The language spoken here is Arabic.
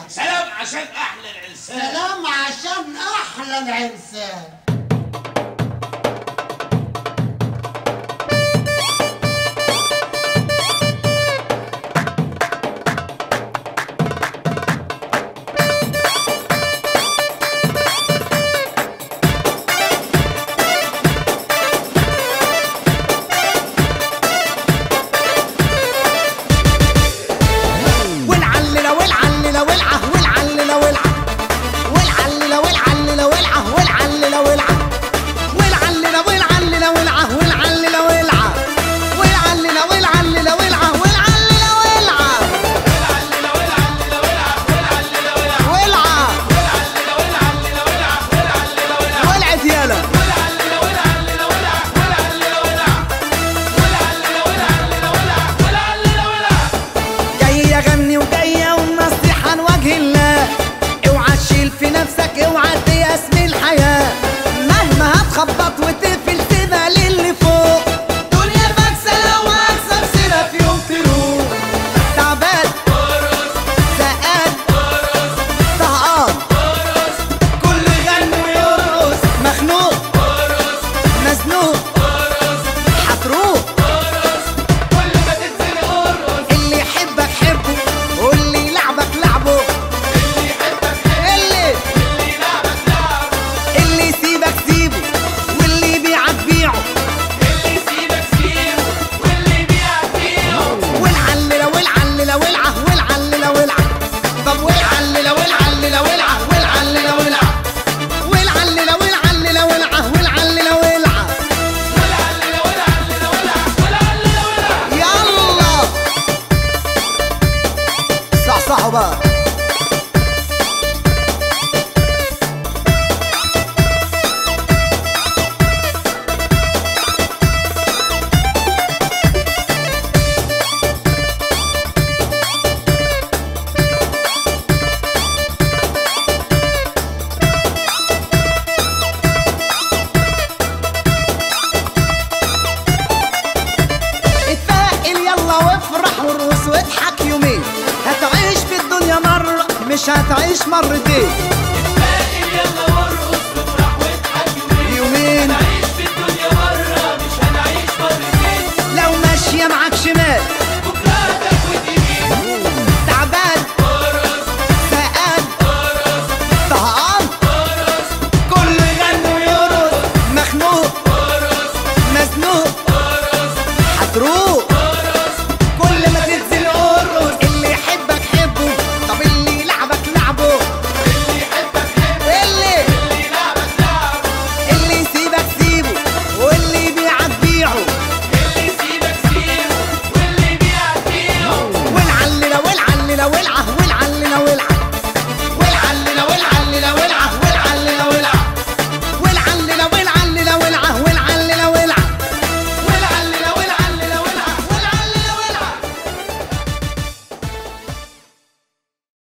سلام عشان احلى العرسان. سلام عشان احلى العرسان. خبط وتقفل تبقى للي فوق. دنيا مكسلة وأكسب سنة في يوم تروح. تعبان ارقص، زقان ارقص، طهقان ارقص، كل يغني ويرقص. مخنوق ارقص، مزنوق ارقص، هتروح ارقص، كل ما تنزل ارقص. اللي يحبك حبه واللي يلعبك لعبه. اللي يحبك حبه اللي يلعبك لعبه. اللي يسيبك سيبه واللي يبيعك بيعه. اللي يسيبك سيبه واللي يبيعك بيعه. والعللة والعللة والعه والعللة والعه. طب والعللة والعللة والعه والعللة والعه. والعللة والعللة والعه والعللة والعه. والعللة والعللة والعه والعللة والعه. يلا صحصحوا بقى. وارقص واضحك يومين. هتعيش في الدنيا مرة مش هتعيش مرتين. اتفائل يلا وارقص وافرح واضحك يومين. هتعيش في الدنيا مرة مش هنعيش مرتين. لو ماشية معاك شمال